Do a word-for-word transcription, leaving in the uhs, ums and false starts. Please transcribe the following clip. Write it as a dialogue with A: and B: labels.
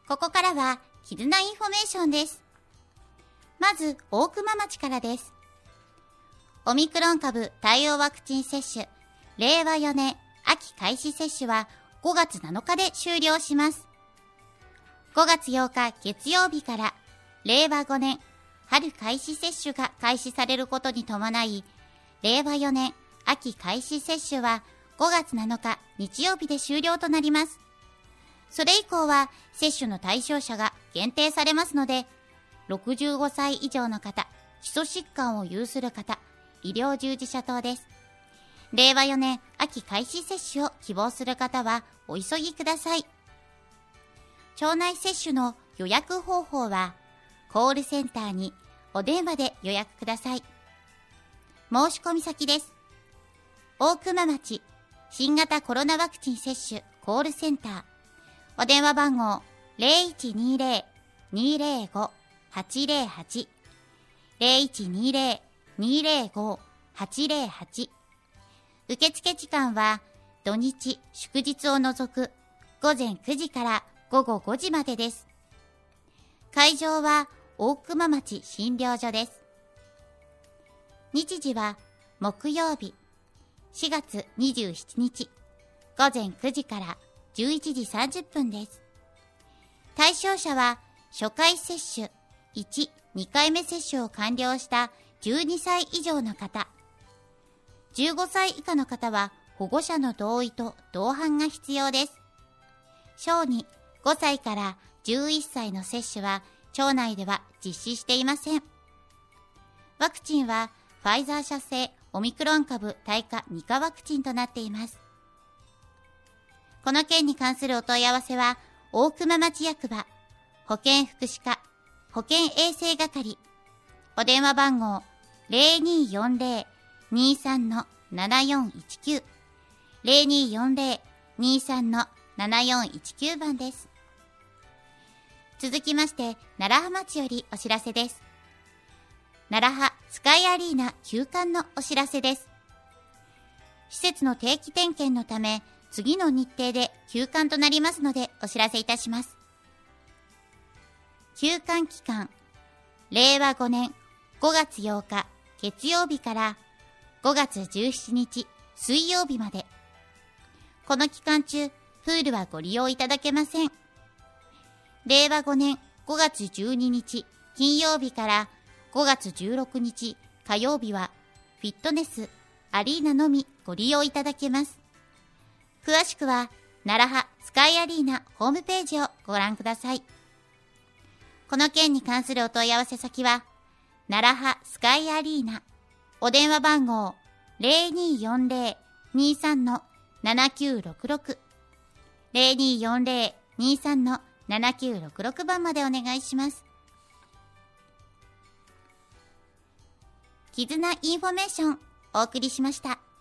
A: ここからは絆インフォメーションです。まず大熊町からです。オミクロン株対応ワクチン接種れいわよねん秋開始接種はごがつなのかで終了します。ごがつようか月曜日かられいわごねん春開始接種が開始されることに伴い、れいわよねん秋開始接種はごがつなのか日曜日で終了となります。それ以降は接種の対象者が限定されますので、ろくじゅうごさい以上の方、基礎疾患を有する方、医療従事者等です。れいわよねん秋開始接種を希望する方はお急ぎください。町内接種の予約方法は、コールセンターにお電話で予約ください。申し込み先です。大熊町新型コロナワクチン接種コールセンター。お電話番号 ゼロいちにゼロ にゼロご はちゼロはち ゼロいちにゼロ にゼロご はちゼロはち。受付時間は土日祝日を除くごぜんくじからごごごじまでです。会場は大熊町診療所です。日時は木曜日しがつにじゅうしちにちごぜんくじからじゅういちじさんじゅっぷんです。対象者は初回接種いち、にかいめ接種を完了したじゅうにさい以上の方、じゅうごさい以下の方は保護者の同意と同伴が必要です。小児ごさいからじゅういっさいの接種は町内では実施していません。ワクチンはファイザー社製オミクロン株対化にかワクチンとなっています。この件に関するお問い合わせは、大熊町役場、保健福祉課、保健衛生係、お電話番号 ゼロにーよんゼロ にーさん ななよんいちきゅう、ゼロにーよんゼロ にーさん ななよんいちきゅう 番です。続きまして、楢葉町よりお知らせです。楢葉スカイアリーナ休館のお知らせです。施設の定期点検のため、次の日程で休館となりますのでお知らせいたします。休館期間、れいわごねんごがつようか月曜日からごがつじゅうしちにち水曜日まで。この期間中、プールはご利用いただけません。れいわごねんごがつじゅうににち金曜日からごがつじゅうろくにち火曜日はフィットネスアリーナのみご利用いただけます。詳しくは楢葉スカイアリーナホームページをご覧ください。この件に関するお問い合わせ先は楢葉スカイアリーナ、お電話番号 ゼロにーよんゼロ にーさん ななきゅうろくろく ゼロにーよんゼロ にーさん ななきゅうろくろく 番までお願いします。絆インフォメーションお送りしました。